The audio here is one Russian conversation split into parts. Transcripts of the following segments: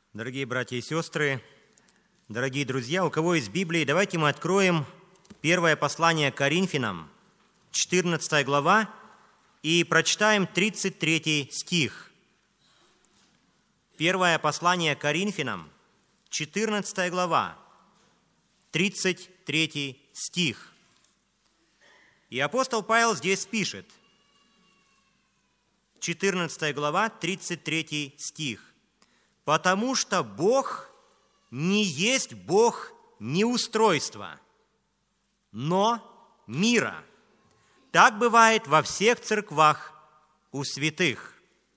Дорогие братья и сестры, дорогие друзья, у кого есть Библии, давайте мы откроем первое послание Коринфянам, 14 глава, и прочитаем 33 стих. Первое послание Коринфянам, 14 глава, 33 стих. И апостол Павел здесь пишет, 14 глава, 33 стих. «Потому что Бог не есть Бог неустройства, но мира. Так бывает во всех церквах у святых».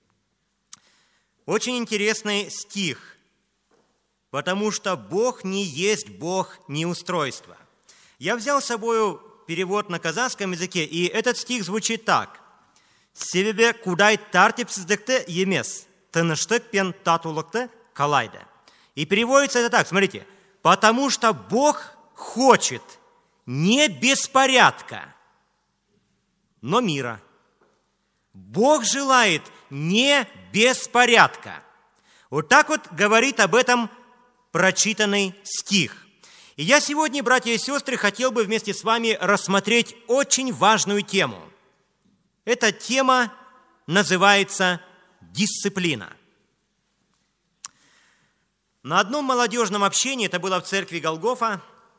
Очень интересный стих. «Потому что Бог не есть Бог неустройства». Я взял с собой перевод на казахском языке, и этот стих звучит так. «Себебі кудай тәртіпсіздікті емес, тыныштық пен татулықты қалайды». И переводится это так, смотрите. «Потому что Бог хочет не беспорядка, но мира». Бог желает не беспорядка. Вот так вот говорит об этом прочитанный стих. И я сегодня, братья и сестры, хотел бы вместе с вами рассмотреть очень важную тему. Эта тема называется дисциплина. На одном молодежном общении, это было в церкви Голгофа,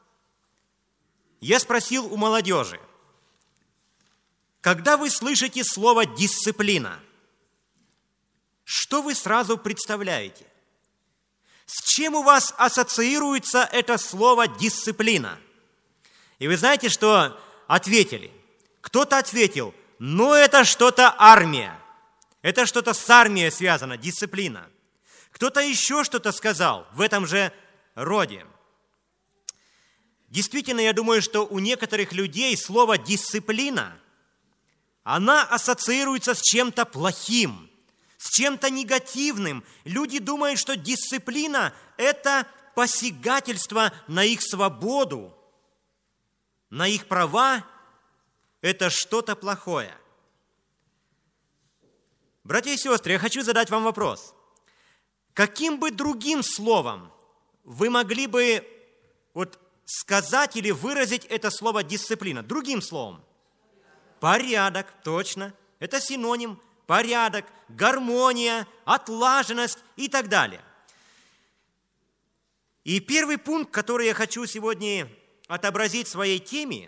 я спросил у молодежи, когда вы слышите слово «дисциплина», что вы сразу представляете? С чем у вас ассоциируется это слово «дисциплина»? И вы знаете, что ответили? Кто-то ответил, это что-то армия. Это что-то с армией связано, дисциплина. Кто-то еще что-то сказал в этом же роде. Действительно, я думаю, что у некоторых людей слово «дисциплина», она ассоциируется с чем-то плохим, с чем-то негативным. Люди думают, что дисциплина – это посягательство на их свободу, на их права, это что-то плохое. Братья и сестры, я хочу задать вам вопрос. Каким бы другим словом вы могли бы сказать или выразить это слово «дисциплина»? Другим словом. Порядок, точно. Это синоним. Порядок, гармония, отлаженность и так далее. И первый пункт, который я хочу сегодня отобразить в своей теме,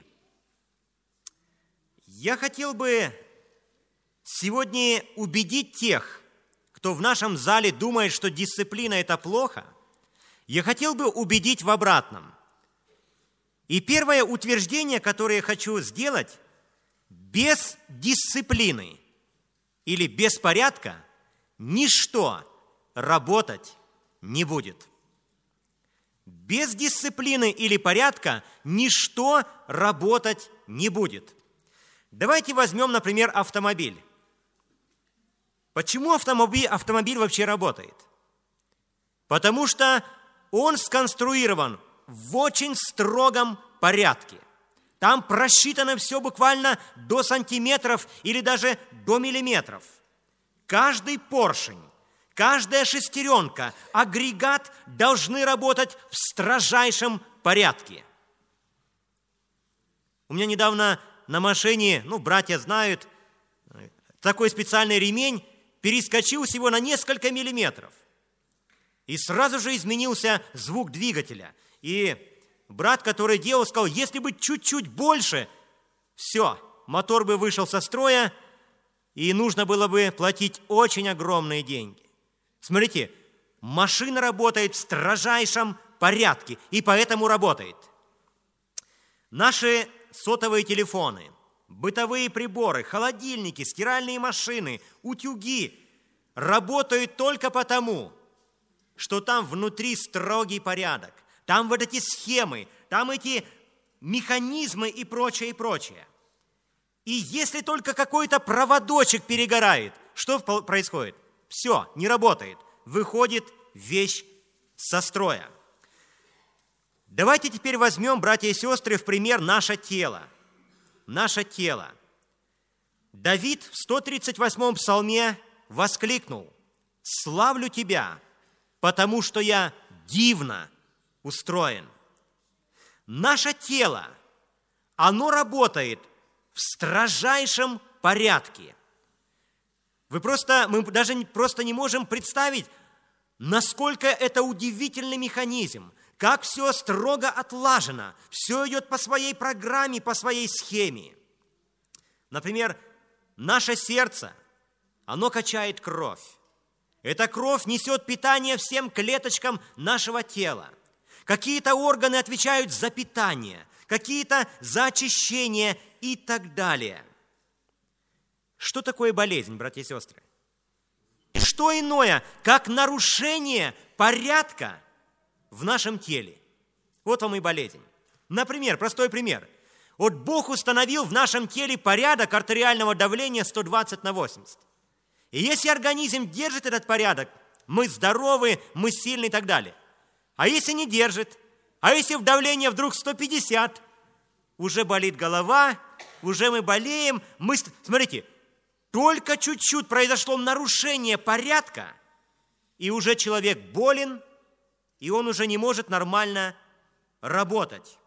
я хотел бы сегодня убедить тех, кто в нашем зале думает, что дисциплина – это плохо, я хотел бы убедить в обратном. И первое утверждение, которое я хочу сделать, без дисциплины или без порядка ничто работать не будет. Без дисциплины или порядка ничто работать не будет. Давайте возьмем, например, автомобиль. Почему автомобиль вообще работает? Потому что он сконструирован в очень строгом порядке. Там просчитано все буквально до сантиметров или даже до миллиметров. Каждый поршень, каждая шестеренка, агрегат должны работать в строжайшем порядке. У меня недавно на машине, братья знают, такой специальный ремень перескочил всего на несколько миллиметров. И сразу же изменился звук двигателя. И брат, который делал, сказал, если бы чуть-чуть больше, все, мотор бы вышел со строя, и нужно было бы платить очень огромные деньги. Смотрите, машина работает в строжайшем порядке, и поэтому работает. Наши сотовые телефоны, бытовые приборы, холодильники, стиральные машины, утюги работают только потому, что там внутри строгий порядок. Там вот эти схемы, там эти механизмы и прочее, и прочее. И если только какой-то проводочек перегорает, что происходит? Все, не работает. Выходит вещь со строя. Давайте теперь возьмем, братья и сестры, в пример наше тело. Наше тело. Давид в 138-м псалме воскликнул: «Славлю Тебя, потому что я дивно устроен. Наше тело, оно работает в строжайшем порядке. Мы даже просто не можем представить, насколько это удивительный механизм, как все строго отлажено, все идет по своей программе, по своей схеме. Например, наше сердце, оно качает кровь. Эта кровь несет питание всем клеточкам нашего тела. Какие-то органы отвечают за питание, какие-то за очищение и так далее. Что такое болезнь, братья и сестры? Что иное, как нарушение порядка в нашем теле. Вот вам и болезнь. Например, простой пример. Вот Бог установил в нашем теле порядок артериального давления 120/80. И если организм держит этот порядок, мы здоровы, мы сильны и так далее. А если не держит, а если в давление вдруг 150, уже болит голова, уже мы болеем. Смотрите, только чуть-чуть произошло нарушение порядка, и уже человек болен, и он уже не может нормально работать.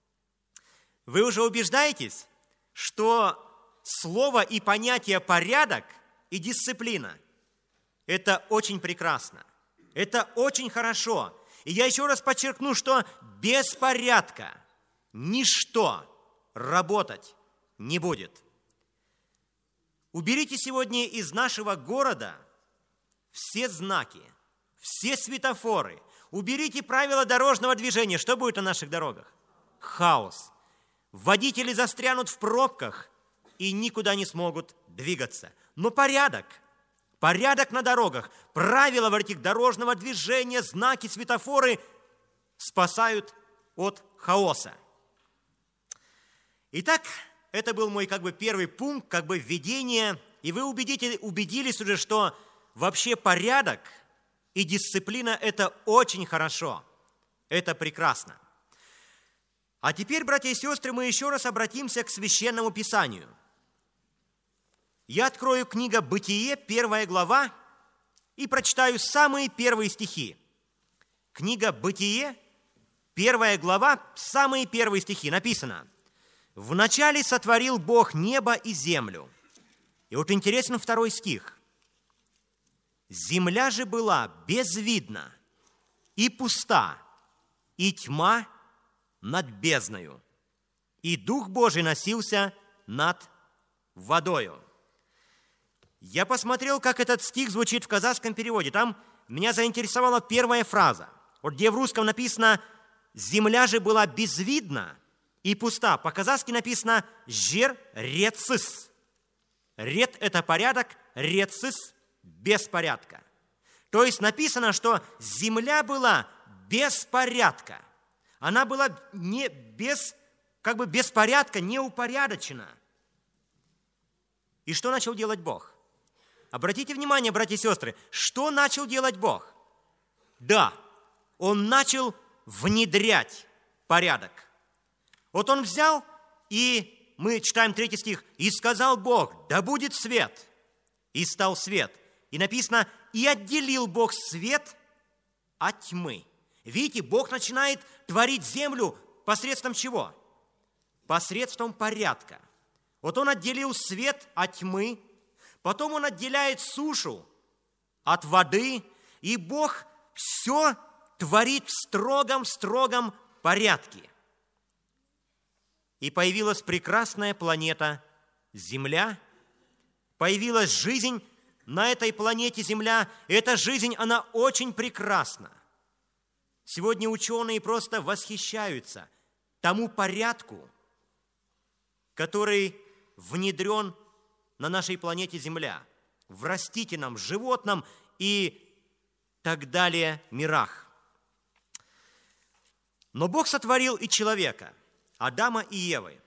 Вы уже убеждаетесь, что слово и понятие «порядок» и «дисциплина» – это очень прекрасно, это очень хорошо. И я еще раз подчеркну, что без порядка ничто работать не будет. Уберите сегодня из нашего города все знаки, все светофоры, уберите правила дорожного движения. Что будет на наших дорогах? Хаос. Водители застрянут в пробках и никуда не смогут двигаться. Но порядок на дорогах, правила дорожного движения, знаки, светофоры спасают от хаоса. Итак, это был мой первый пункт, введение, и вы убедились уже, что вообще порядок и дисциплина – это очень хорошо, это прекрасно. А теперь, братья и сестры, мы еще раз обратимся к Священному Писанию. Я открою книгу «Бытие», 1 глава, и прочитаю самые первые стихи. Книга «Бытие», 1 глава, самые первые стихи. Написано: «Вначале сотворил Бог небо и землю». И вот интересен 2 стих. «Земля же была безвидна и пуста, и тьма над бездною, и Дух Божий носился над водою». Я посмотрел, как этот стих звучит в казахском переводе. Там меня заинтересовала первая фраза. Вот где в русском написано «Земля же была безвидна и пуста». По-казахски написано «Жер рецис». Ред – это порядок, рецис – беспорядка. То есть написано, что земля была без порядка. Она была без порядка, неупорядочена. И что начал делать Бог? Обратите внимание, братья и сестры, что начал делать Бог? Да, Он начал внедрять порядок. Вот Он взял, и мы читаем 3 стих, «И сказал Бог, да будет свет, и стал свет». И написано, «И отделил Бог свет от тьмы». Видите, Бог начинает творить землю посредством чего? Посредством порядка. Вот Он отделил свет от тьмы, потом Он отделяет сушу от воды, и Бог все творит в строгом порядке. И появилась прекрасная планета Земля, появилась жизнь на этой планете Земля. Эта жизнь, она очень прекрасна. Сегодня ученые просто восхищаются тому порядку, который внедрен на нашей планете Земля, в растительном, животном и так далее мирах. Но Бог сотворил и человека, Адама и Евы.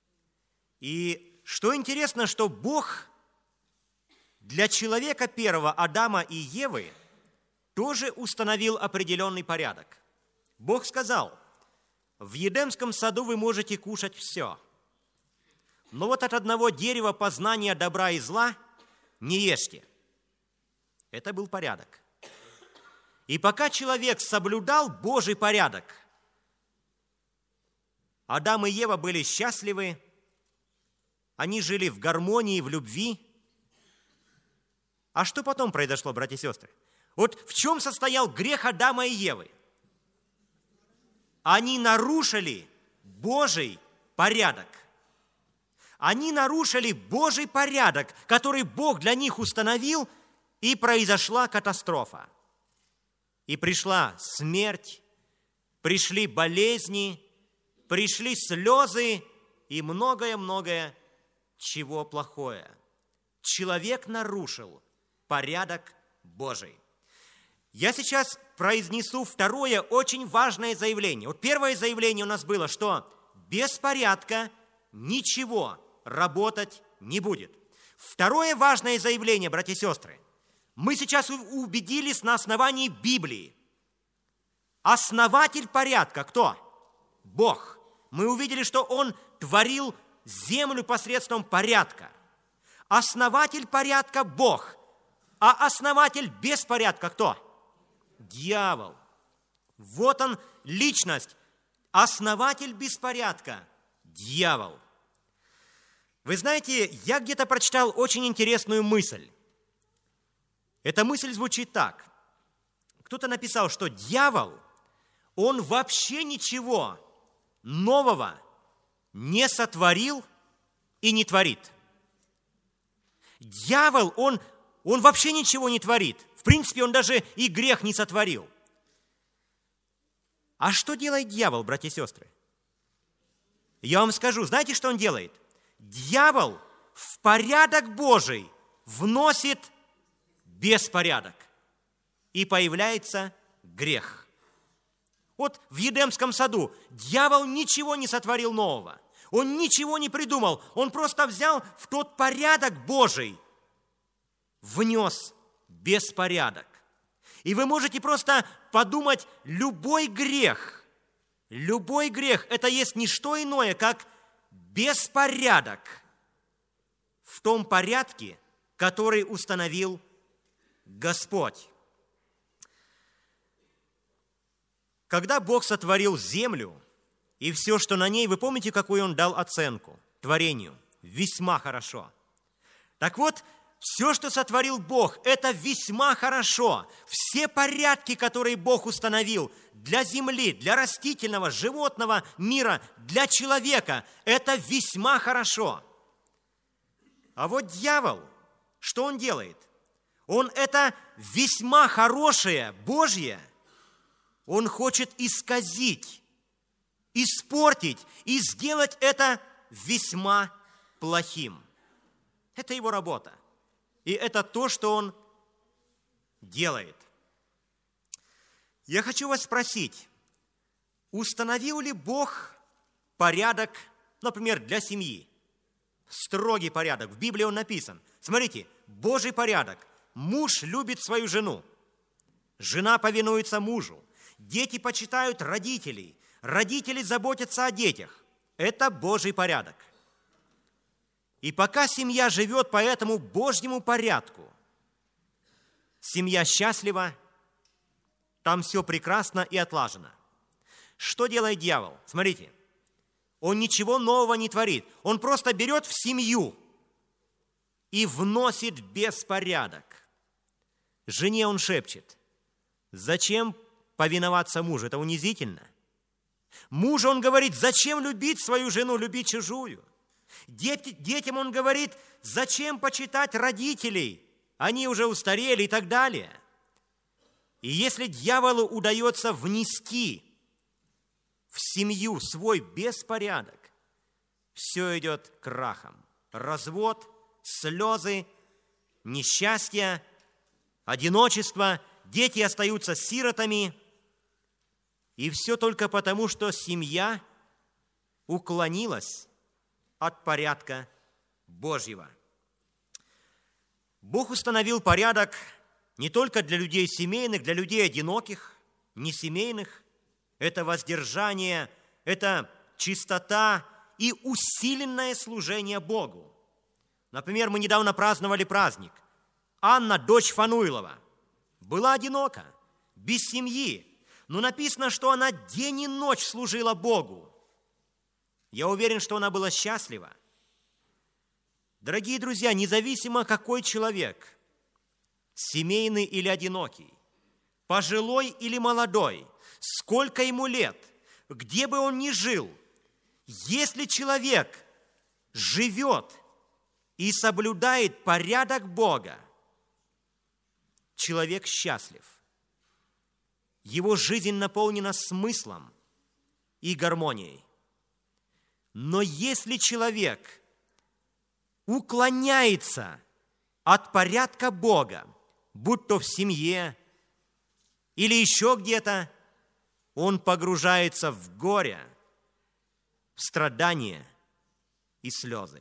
И что интересно, что Бог для человека первого, Адама и Евы, тоже установил определенный порядок. Бог сказал: в Едемском саду вы можете кушать все, но вот от одного дерева познания добра и зла не ешьте. Это был порядок. И пока человек соблюдал Божий порядок, Адам и Ева были счастливы, они жили в гармонии, в любви. А что потом произошло, братья и сестры? Вот в чем состоял грех Адама и Евы? Они нарушили Божий порядок. Они нарушили Божий порядок, который Бог для них установил, и произошла катастрофа. И пришла смерть, пришли болезни, пришли слезы и многое-многое чего плохое. Человек нарушил порядок Божий. Я сейчас произнесу второе очень важное заявление. Вот первое заявление у нас было, что без порядка ничего работать не будет. Второе важное заявление, братья и сестры. Мы сейчас убедились на основании Библии. Основатель порядка кто? Бог. Мы увидели, что Он творил землю посредством порядка. Основатель порядка – Бог. А основатель беспорядка кто? Дьявол. Вот он, личность. Основатель беспорядка – дьявол. Вы знаете, я где-то прочитал очень интересную мысль. Эта мысль звучит так. Кто-то написал, что дьявол, он вообще ничего нового не сотворил и не творит. Дьявол, он вообще ничего не творит. В принципе, он даже и грех не сотворил. А что делает дьявол, братья и сестры? Я вам скажу, знаете, что он делает? Дьявол в порядок Божий вносит беспорядок, и появляется грех. Вот в Едемском саду дьявол ничего не сотворил нового, он ничего не придумал, он просто взял в тот порядок Божий, внес беспорядок. И вы можете просто подумать, любой грех – это есть не что иное, как беспорядок в том порядке, который установил Господь. Когда Бог сотворил землю и все, что на ней, вы помните, какую Он дал оценку творению? Весьма хорошо. Так вот, все, что сотворил Бог, это весьма хорошо. Все порядки, которые Бог установил для земли, для растительного, животного мира, для человека, это весьма хорошо. А вот дьявол, что он делает? Он это весьма хорошее, Божье, он хочет исказить, испортить и сделать это весьма плохим. Это его работа. И это то, что он делает. Я хочу вас спросить, установил ли Бог порядок, например, для семьи? Строгий порядок. В Библии он написан. Смотрите, Божий порядок. Муж любит свою жену. Жена повинуется мужу. Дети почитают родителей. Родители заботятся о детях. Это Божий порядок. И пока семья живет по этому Божьему порядку, семья счастлива, там все прекрасно и отлажено. Что делает дьявол? Смотрите, он ничего нового не творит. Он просто берет в семью и вносит беспорядок. Жене он шепчет: зачем повиноваться мужу? Это унизительно. Мужу он говорит: зачем любить свою жену, любить чужую? Детям он говорит: зачем почитать родителей? Они уже устарели и так далее. И если дьяволу удается внести в семью свой беспорядок, все идет крахом. Развод, слезы, несчастье, одиночество, дети остаются сиротами. И все только потому, что семья уклонилась от порядка Божьего. Бог установил порядок не только для людей семейных, для людей одиноких, несемейных. Это воздержание, это чистота и усиленное служение Богу. Например, мы недавно праздновали праздник. Анна, дочь Фануилова, была одинока, без семьи, но написано, что она день и ночь служила Богу. Я уверен, что она была счастлива. Дорогие друзья, независимо какой человек, семейный или одинокий, пожилой или молодой, сколько ему лет, где бы он ни жил, если человек живет и соблюдает порядок Бога, человек счастлив. Его жизнь наполнена смыслом и гармонией. Но если человек уклоняется от порядка Бога, будь то в семье или еще где-то, он погружается в горе, в страдания и слезы.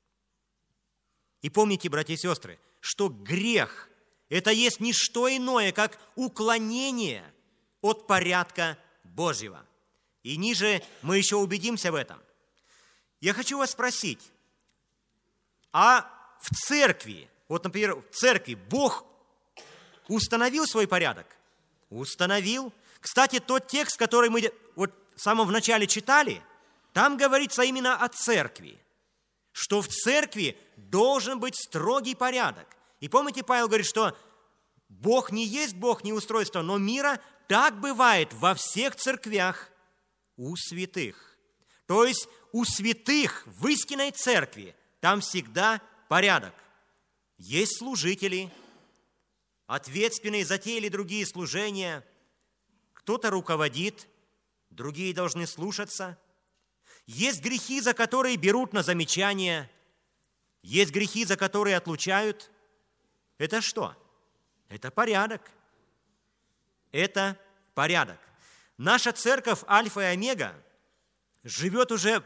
И помните, братья и сестры, что грех – это есть не что иное, как уклонение от порядка Божьего. И ниже мы еще убедимся в этом. Я хочу вас спросить, а в церкви, вот, например, в церкви Бог установил свой порядок? Установил. Кстати, тот текст, который мы вот в самом начале читали, там говорится именно о церкви, что в церкви должен быть строгий порядок. И помните, Павел говорит, что Бог не есть Бог неустройства, но мира так бывает во всех церквях у святых. То есть у святых в истинной церкви там всегда порядок. Есть служители, ответственные за те или другие служения. Кто-то руководит, другие должны слушаться. Есть грехи, за которые берут на замечание. Есть грехи, за которые отлучают. Это что? Это порядок. Это порядок. Наша церковь Альфа и Омега живет уже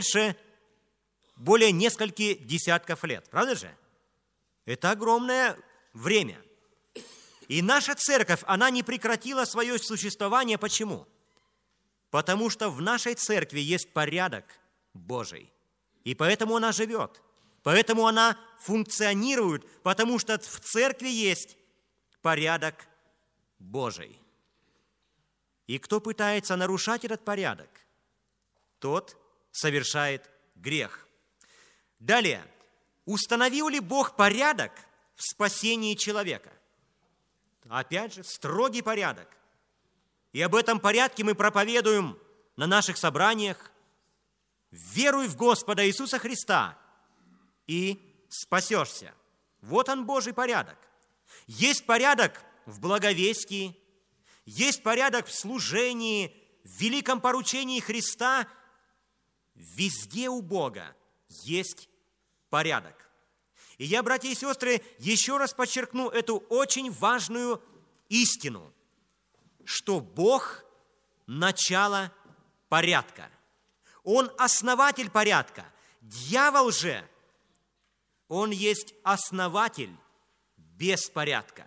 более нескольких десятков лет. Правда же? Это огромное время. И наша церковь, она не прекратила свое существование. Почему? Потому что в нашей церкви есть порядок Божий. И поэтому она живет. Поэтому она функционирует, потому что в церкви есть порядок Божий. И кто пытается нарушать этот порядок, тот совершает грех. Далее. Установил ли Бог порядок в спасении человека? Опять же, строгий порядок. И об этом порядке мы проповедуем на наших собраниях. Веруй в Господа Иисуса Христа и спасешься. Вот он, Божий порядок. Есть порядок в благовестии, есть порядок в служении, в великом поручении Христа. Везде у Бога есть порядок. И я, братья и сестры, еще раз подчеркну эту очень важную истину, что Бог – начало порядка. Он основатель порядка. Дьявол же, он есть основатель беспорядка.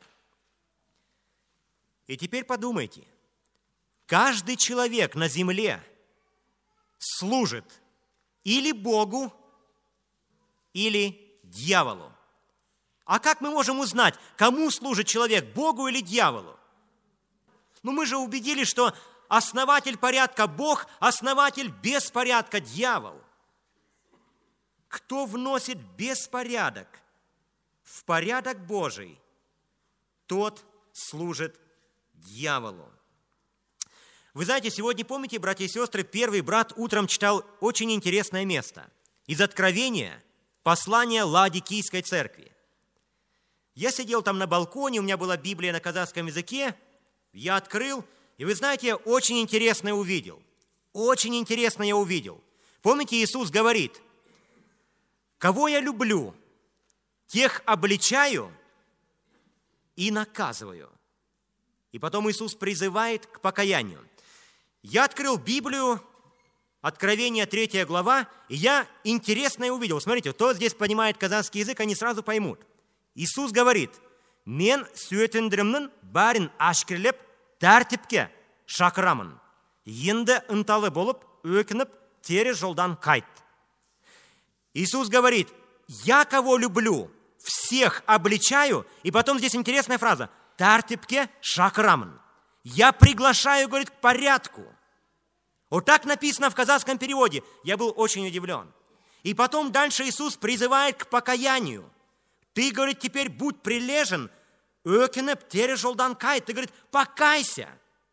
И теперь подумайте, каждый человек на земле служит или Богу, или дьяволу. А как мы можем узнать, кому служит человек, Богу или дьяволу? Ну, мы же убедились, что основатель порядка Бог, основатель беспорядка дьявол. Кто вносит беспорядок в порядок Божий, тот служит дьяволу. Вы знаете, сегодня, помните, братья и сестры, первый брат утром читал очень интересное место из Откровения, послание Ладикийской церкви. Я сидел там на балконе, у меня была Библия на казахском языке, я открыл, и вы знаете, очень интересное увидел. Очень интересное я увидел. Помните, Иисус говорит: «Кого я люблю, тех обличаю и наказываю». И потом Иисус призывает к покаянию. Я открыл Библию, Откровение 3 глава, и я интересное увидел. Смотрите, кто здесь понимает казахский язык, они сразу поймут. Иисус говорит: «Мен сүйетіндірімнің бәрін ашкерлеп, тәртіпке шақырамын. Енді ынталы болып, өкініп, тері жолдан қайт». Иисус говорит: «Я кого люблю, всех обличаю». И потом здесь интересная фраза: «Тәртіпке шақырамын». Я приглашаю, говорит, к порядку. Вот так написано в казахском переводе. Я был очень удивлен. И потом дальше Иисус призывает к покаянию. Ты, говорит, теперь будь прилежен, өкініп, тері жолдан кай. Ты, говорит, покайся.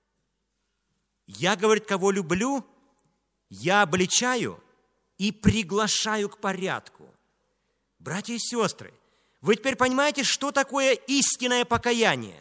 Я, говорит, кого люблю, я обличаю и приглашаю к порядку. Братья и сестры, вы теперь понимаете, что такое истинное покаяние?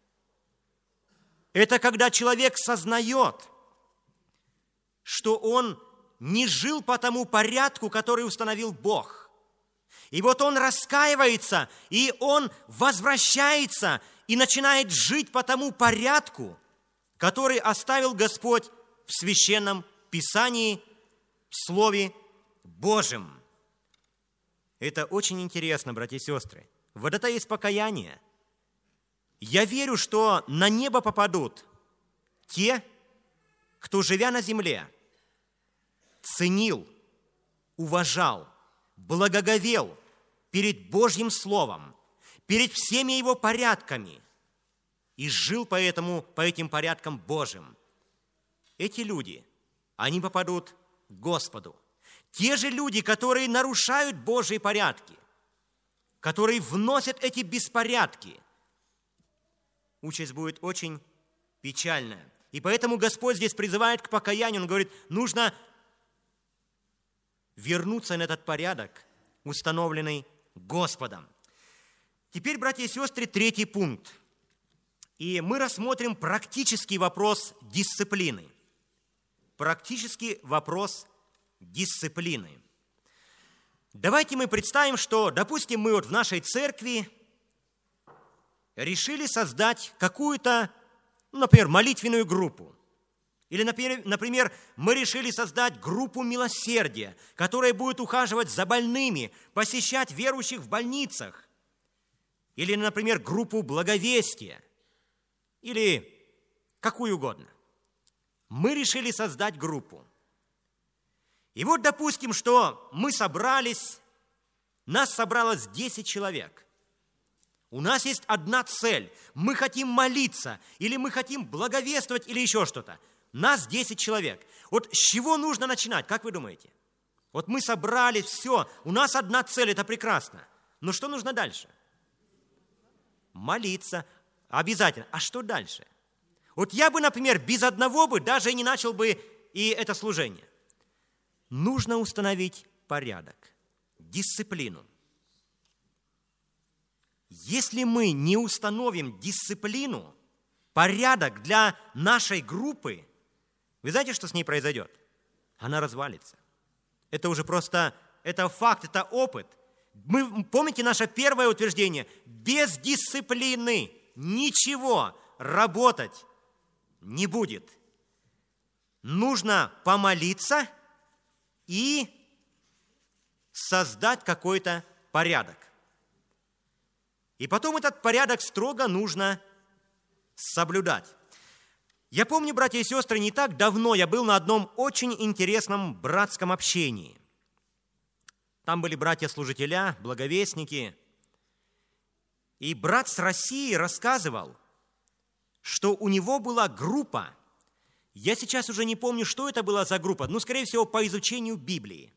Это когда человек сознает, что он не жил по тому порядку, который установил Бог. И вот он раскаивается, и он возвращается и начинает жить по тому порядку, который оставил Господь в Священном Писании, в Слове Божьем. Это очень интересно, братья и сестры. Вот это есть покаяние. Я верю, что на небо попадут те, кто, живя на земле, ценил, уважал, благоговел перед Божьим Словом, перед всеми Его порядками и жил по этим порядкам Божьим. Эти люди, они попадут к Господу. Те же люди, которые нарушают Божьи порядки, которые вносят эти беспорядки, участь будет очень печальная. И поэтому Господь здесь призывает к покаянию. Он говорит, нужно вернуться на этот порядок, установленный Господом. Теперь, братья и сестры, третий пункт. И мы рассмотрим практический вопрос дисциплины. Практический вопрос дисциплины. Давайте мы представим, что, допустим, мы вот в нашей церкви решили создать какую-то, например, молитвенную группу. Или, например, мы решили создать группу милосердия, которая будет ухаживать за больными, посещать верующих в больницах. Или, например, группу благовестия. Или какую угодно. Мы решили создать группу. И вот, допустим, что мы собрались, нас собралось 10 человек. У нас есть одна цель. Мы хотим молиться, или мы хотим благовествовать, или еще что-то. Нас 10 человек. Вот с чего нужно начинать, как вы думаете? Вот мы собрались, все, у нас одна цель, это прекрасно. Но что нужно дальше? Молиться. Обязательно. А что дальше? Вот я бы, например, без одного бы даже и не начал бы и это служение. Нужно установить порядок, дисциплину. Если мы не установим дисциплину, порядок для нашей группы, вы знаете, что с ней произойдет? Она развалится. Это уже просто, это факт, это опыт. Помните наше первое утверждение? Без дисциплины ничего работать не будет. Нужно помолиться и создать какой-то порядок. И потом этот порядок строго нужно соблюдать. Я помню, братья и сестры, не так давно я был на одном очень интересном братском общении. Там были братья-служителя, благовестники. И брат с России рассказывал, что у него была группа. Я сейчас уже не помню, что это была за группа, но, скорее всего, по изучению Библии.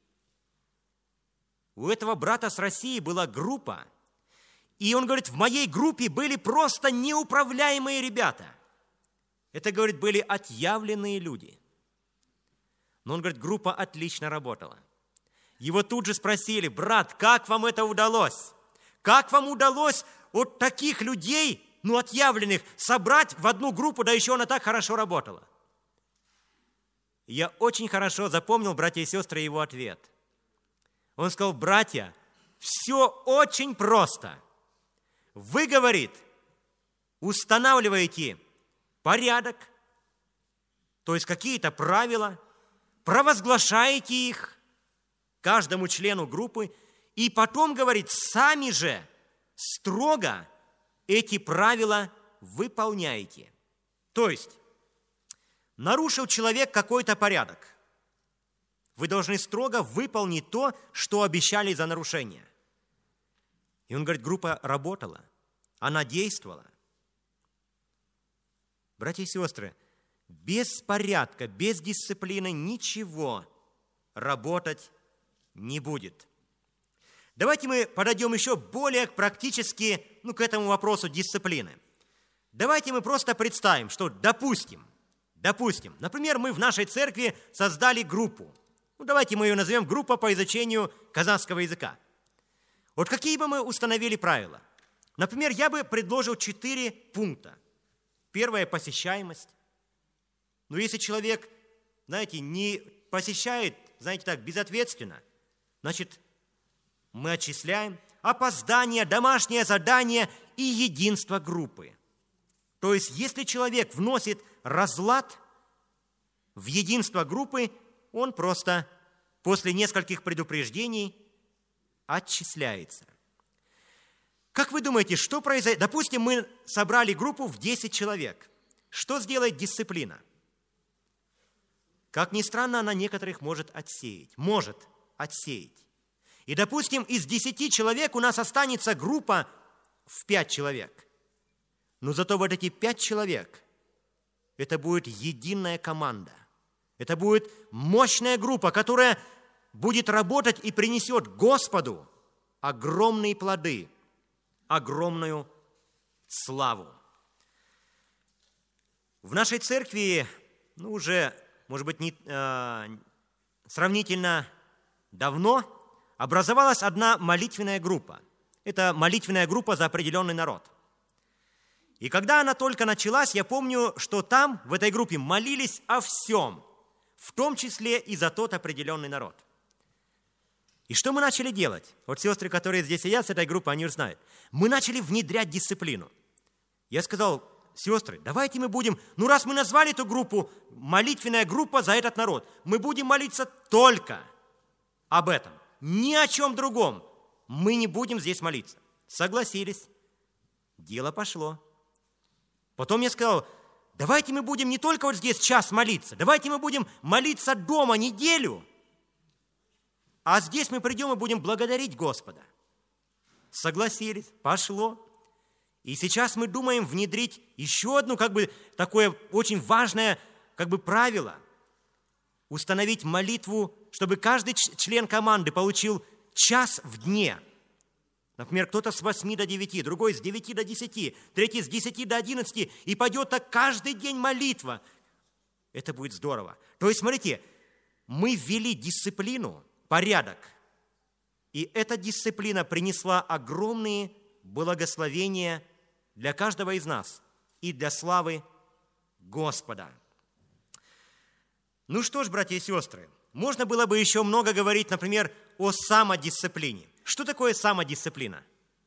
У этого брата с России была группа, и он говорит, в моей группе были просто неуправляемые ребята. Это, говорит, были отъявленные люди. Но он говорит, группа отлично работала. Его тут же спросили, брат, как вам это удалось? Как вам удалось вот таких людей, отъявленных, собрать в одну группу, да еще она так хорошо работала? Я очень хорошо запомнил, братья и сестры, его ответ. Он сказал, братья, все очень просто. Вы, говорит, устанавливаете порядок, то есть какие-то правила, провозглашаете их каждому члену группы, и потом, говорит, сами же строго эти правила выполняете. То есть, нарушил человек какой-то порядок, вы должны строго выполнить то, что обещали за нарушение. И он говорит, группа работала, она действовала. братья и сестры, без порядка, без дисциплины ничего работать не будет. Давайте мы подойдем еще более практически к этому вопросу дисциплины. Давайте мы просто представим, что, допустим, например, мы в нашей церкви создали группу. Давайте мы ее назовем группа по изучению казахского языка. Вот какие бы мы установили правила? Например, я бы предложил 4 пункта. Первое – посещаемость. Но если человек, не посещает, безответственно, значит, мы отчисляем опоздание, домашнее задание и единство группы. То есть, если человек вносит разлад в единство группы, он просто после нескольких предупреждений отчисляется. Как вы думаете, что произойдет? Допустим, мы собрали группу в 10 человек. Что сделает дисциплина? Как ни странно, она некоторых может отсеять. И, допустим, из 10 человек у нас останется группа в 5 человек. Но зато вот эти 5 человек, это будет единая команда. Это будет мощная группа, которая будет работать и принесет Господу огромные плоды, огромную славу. В нашей церкви, уже, может быть, сравнительно давно образовалась одна молитвенная группа. Это молитвенная группа за определенный народ. И когда она только началась, я помню, что там, в этой группе, молились о всем, в том числе и за тот определенный народ. И что мы начали делать? Вот сестры, которые здесь сидят с этой группы, они уже знают. Мы начали внедрять дисциплину. Я сказал: сестры, давайте мы будем, раз мы назвали эту группу молитвенная группа за этот народ, мы будем молиться только об этом, ни о чем другом. Мы не будем здесь молиться. Согласились. Дело пошло. Потом я сказал: давайте мы будем не только вот здесь час молиться, давайте мы будем молиться дома неделю, а здесь мы придем и будем благодарить Господа. Согласились, пошло. И сейчас мы думаем внедрить еще одно, такое очень важное, правило. Установить молитву, чтобы каждый член команды получил час в дне. Например, кто-то с 8 до 9, другой с 9 до 10, третий с 10 до 11, и пойдет так каждый день молитва. Это будет здорово. То есть, смотрите, мы ввели дисциплину, порядок, и эта дисциплина принесла огромные благословения для каждого из нас и для славы Господа. Что ж, братья и сестры, можно было бы еще много говорить, например, о самодисциплине. Что такое самодисциплина?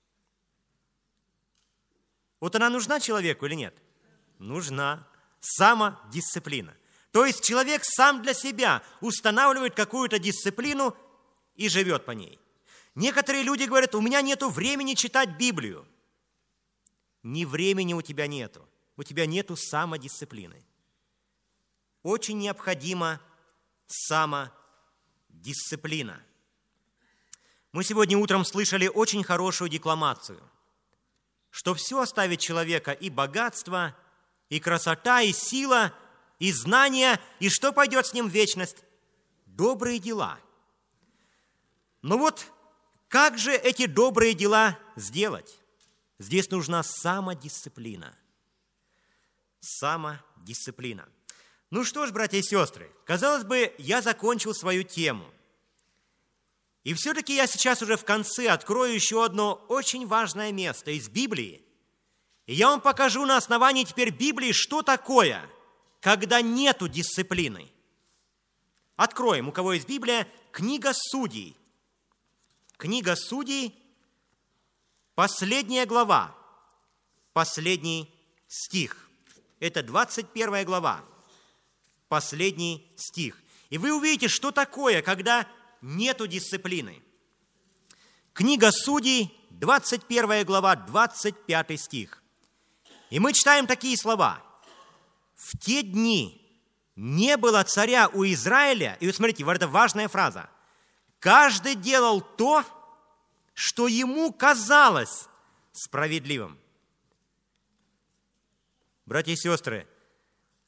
Вот она нужна человеку или нет? Нужна. Самодисциплина. То есть человек сам для себя устанавливает какую-то дисциплину и живет по ней. Некоторые люди говорят: у меня нет времени читать Библию. Ни времени у тебя нету. У тебя нету самодисциплины. Очень необходима самодисциплина. Мы сегодня утром слышали очень хорошую декламацию, что все оставит человека: и богатство, и красота, и сила, и знания, и что пойдет с ним в вечность? Добрые дела. Но вот как же эти добрые дела сделать? Здесь нужна самодисциплина. Самодисциплина. Что ж, братья и сестры, казалось бы, я закончил свою тему. И все-таки я сейчас уже в конце открою еще одно очень важное место из Библии. И я вам покажу на основании теперь Библии, что такое, когда нету дисциплины. Откроем, у кого есть Библия, книга Судей. Книга Судей, последняя глава, последний стих. Это 21 глава, последний стих. И вы увидите, что такое, когда нету дисциплины. Книга Судей, 21 глава, 25 стих. И мы читаем такие слова. «В те дни не было царя у Израиля». И вот смотрите, вот это важная фраза. «Каждый делал то, что ему казалось справедливым». Братья и сестры,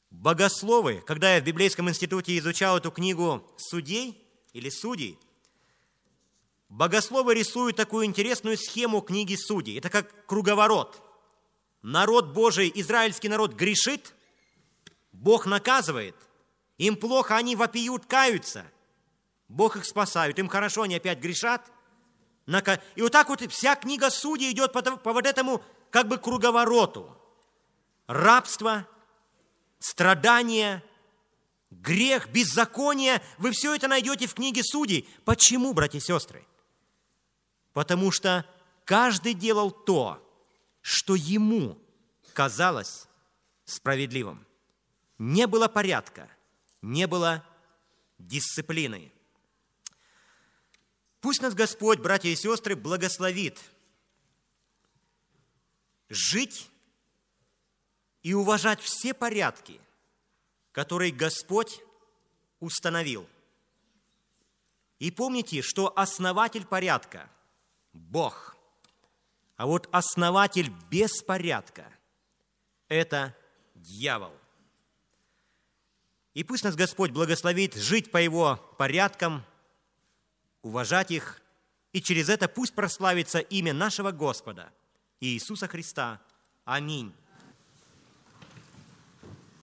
Богословы, когда я в Библейском институте изучал эту книгу судей или судей, богословы рисуют такую интересную схему книги Судей. Это как круговорот. Народ Божий, израильский народ грешит, Бог наказывает, им плохо, они вопиют, каются, Бог их спасает, им хорошо, они опять грешат. И вот так вот вся книга Судей идет по вот этому как бы круговороту. Рабство, страдания, грех, беззаконие. Вы все это найдете в книге Судей. Почему, братья и сестры? Потому что каждый делал то, что ему казалось справедливым. Не было порядка, не было дисциплины. Пусть нас Господь, братья и сестры, благословит жить и уважать все порядки, которые Господь установил. И помните, что основатель порядка – Бог, а вот основатель беспорядка – это дьявол. И пусть нас Господь благословит жить по Его порядкам, уважать их, и через это пусть прославится имя нашего Господа Иисуса Христа. Аминь.